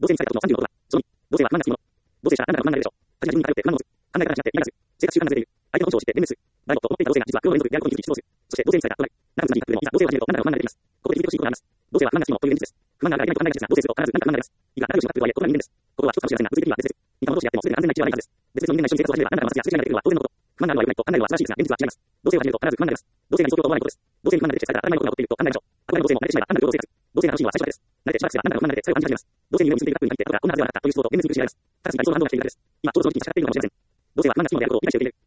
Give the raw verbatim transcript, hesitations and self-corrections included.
同性にされたことのさんじゅうのことは、そのに、同性は不満がつきもの。同性者は何らかの不満があるでしょう。他人が自分に頼って不満を持つ。考え方が違って嫌がらず、生活習慣がずれている。相手のことを知って弁明する。誰もと思っていた同性が実は空論連続であることに気づき主張する。そして同性にされた不満。長く続いた空論、いざ同性を始めると何らかの不満が出てきます。ここで響きと進行があります。同性は不満がつきものという現実です。不満がある相手に考えが必要ですが、同性すると必ず何か不満が出ます。いくら仲良しのタップとはいえ、ここが人間です。ここは一つかもしれませんが、物理的には別々。似た者同士であってもすでに安全な一致はないはずです。別々の人間が一緒に生活を始めれば何らかの摩擦やすれ違いが出てくるのは当然のこと。不満があるのは良くないと考えるのは素晴らしいですが、現実は違います。同性を始めると必ず不満が出ます。同性が理想郷と思わないことです。同性に不満が出てきてされたら当たり前のことが起こっていると考えましょう。憧れの同性も慣れてしまえば単なる共同生活。同性が楽しいのは最初だけです。慣れてしばらくすれば何らかの不満が出てそれを感じ始めます。同性に夢を結んでいるカップルに限って後からこんなはずではなかったという思想と現実に苦しめられます。ただし今理想の反動が来ているだけです。今ちょうどその時期に戦っているのかもしれません。同性は不満がつきものであることを理解して受け入れる。